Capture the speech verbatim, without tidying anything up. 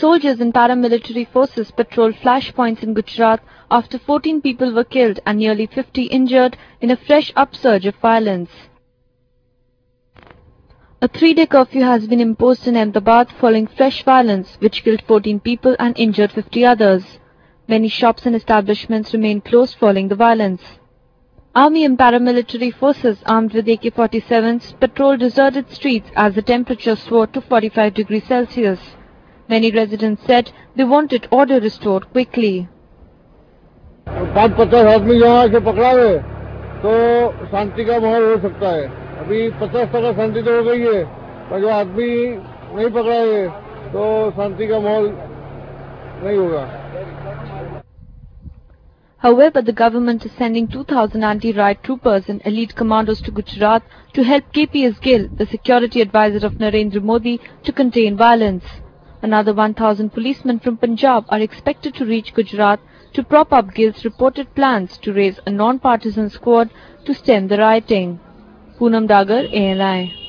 soldiers and paramilitary forces patrolled flashpoints in Gujarat after fourteen people were killed and nearly fifty injured in a fresh upsurge of violence. A three-day curfew has been imposed in Ahmedabad following fresh violence which killed fourteen people and injured fifty others. Many shops and establishments remain closed following the violence. Army and paramilitary forces armed with A K forty-sevens patrolled deserted streets as the temperature soared to forty-five degrees Celsius. Many residents said they wanted order restored quickly. पाँच पचास आदमी यहाँ से पकड़ावे तो शांति का माहौल हो सकता है। अभी पचास टका शांति तो हो गई है, पर जो आदमी नहीं पकड़ाए तो शांति का माहौल नहीं होगा। However, the government is sending two thousand anti-riot troopers and elite commandos to Gujarat to help K P S Gill, the security advisor of Narendra Modi, to contain violence. Another one thousand policemen from Punjab are expected to reach Gujarat to prop up Gill's reported plans to raise a non-partisan squad to stem the rioting. Poonam Dagar, A N I.